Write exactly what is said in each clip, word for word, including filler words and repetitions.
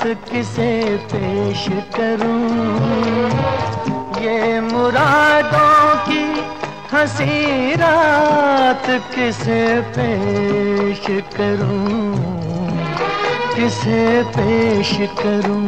किसे पेश करूं, ये मुरादों की हंसी रात किसे पेश करूं, किसे पेश करूं।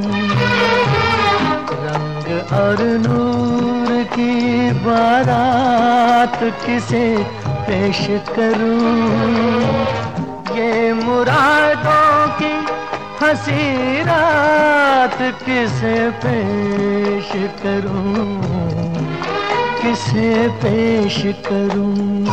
रंग और नूर की बारात किसे पेश करूं, ये मुरादों की हंसी रात किसे पेश करूं, किसे पेश करूं।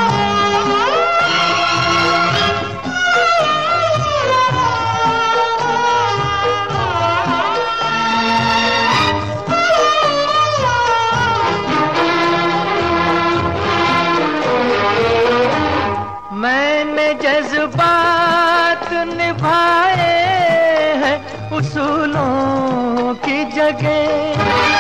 मैंने जज्बात निभाए हैं उसूलों की जगह,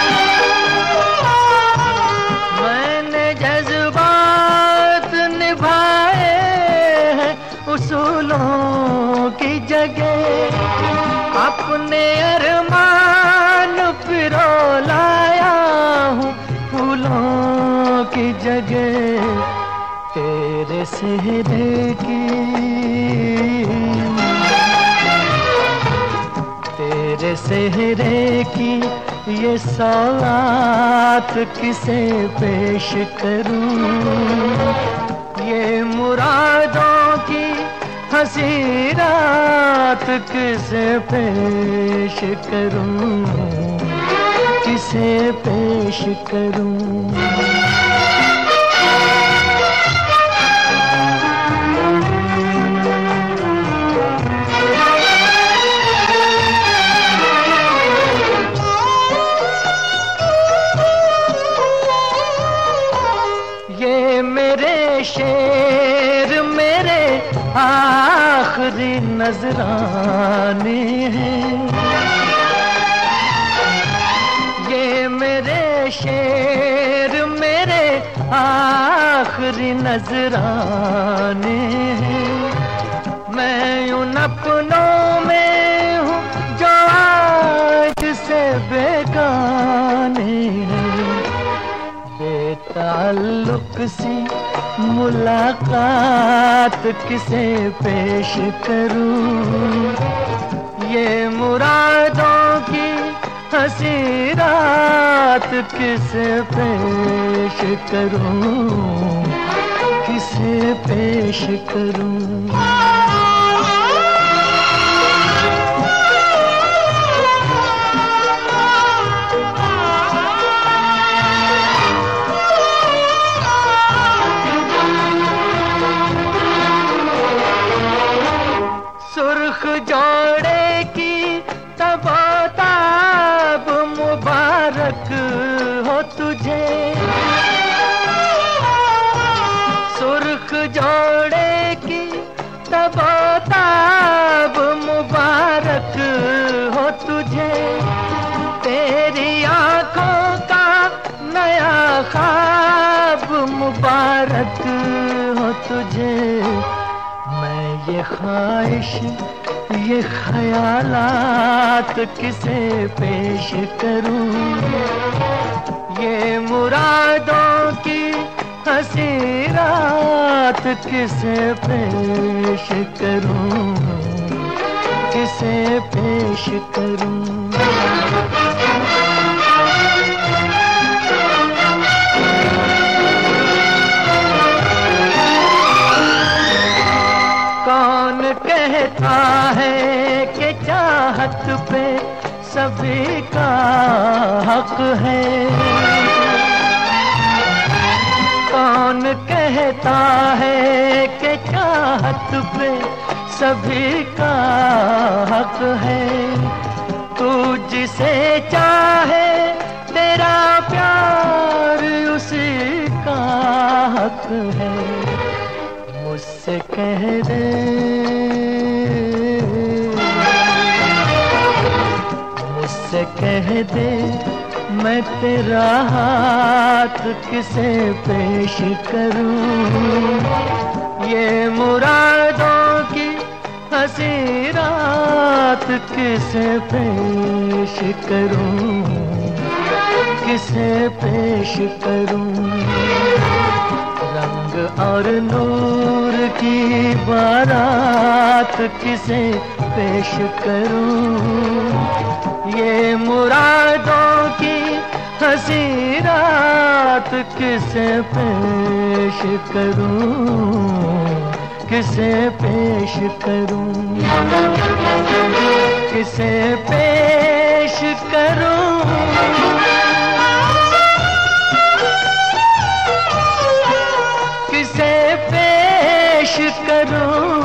मैंने जज्बात निभाए हैं उसूलों की जगह। अपने अरमान पिरो लाया हूँ फूलों की जगह। तेरे सेहरे की, तेरे सेहरे की ये सौगात किसे पेश करूं, ये मुरादों की हंसी रात किसे पेश करूं, किसे पेश करूं। मेरे शेर मेरे आखिरी नजराने हैं, ये मेरे शेर मेरे आखिरी नजराने हैं। मैं उन अपनों में हूँ जो आज से बेगाने हैं। बेताल्लुक सी मुलाकात किसे पेश करूं, ये मुरादों की हंसी रात किसे पेश करूं, किसे पेश करूं। सुर्ख जोड़े की तबोताब मुबारक हो तुझे, सुर्ख जोड़े की तबोताब मुबारक हो तुझे। तेरी आंखों का नया ख्वाब मुबारक हो तुझे। मैं ये ख्वाहिश ये ख्यालात किसे पेश करूं, ये मुरादों की हंसी रात किसे पेश करूं, किसे पेश करूं। कौन कहता है कि चाहत पे सभी का हक है, कौन कहता है कि चाहत पे सभी का हक है। तू जिसे चाहे तेरा प्यार उसी का हक है। मुझसे कह दे, मुझसे कह दे मैं तेरा हाथ किसे पेश करूं, ये मुरादों की हंसी रात किसे पेश करूं, किसे पेश करूं। रंग और नूर की बारात किसे पेश करूं। ये मुरादों की हंसी रात किसे पेश करूं, किसे पेश करूं, किसे पेश करूं, किसे पेश करूं।